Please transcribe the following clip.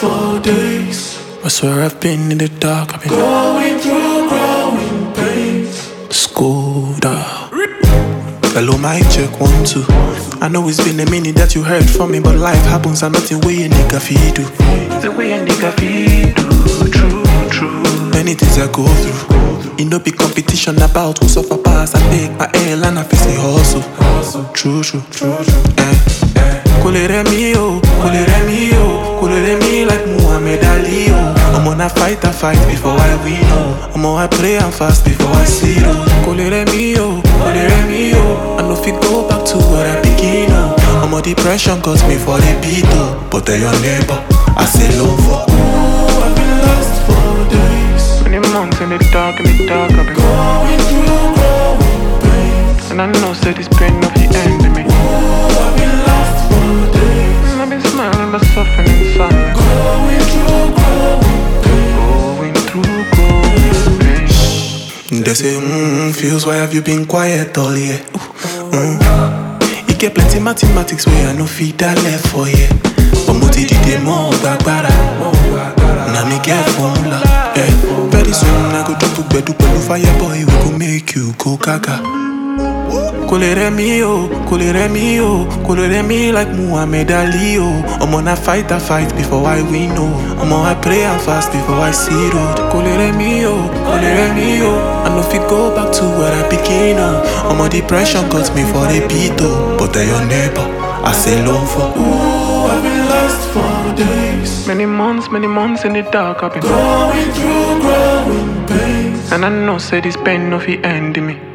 for days. I swear I've been in the dark, I've been going through growing pains. school down. Hello, my check 1, 2. I know it's been a minute that you heard from me, but life happens and nothing way a nigga feed do. The way a nigga feed do, true. Many things I go through. It no be competition about who suffer pass. I take my L and I face the hustle. True. Colere me like Muhammad Ali. I'm on a fight before I win. I'm on I pray and fast before I see it. Colere me I know if you go back to where I begin. I'm on depression cause me for the beat. But they're your neighbor, I say love for. I've been lost for days. Many months in the dark, I've been going through growing pains. And I know say this pain no the end of me. I've been lost for days. I've been smiling but suffering inside. Going through growing pains. They say, feels why have you been quiet all year? You get plenty mathematics where I no feed that left for you. But moti di de mo bagbara. Now me get formula. Very soon I go drop a bed to fire boy. We go make you go gaga. Colere me like Muhammad Ali. I'm on a fight before I win. I'm on I pray and fast before I see road. Colere me I know if you go back to where I begin. I'm on depression got me for the beat. But they're your neighbor, I say love for. I've been lost for days. Many months in the dark I've been going through growing pains. And I know say this pain no fi end me.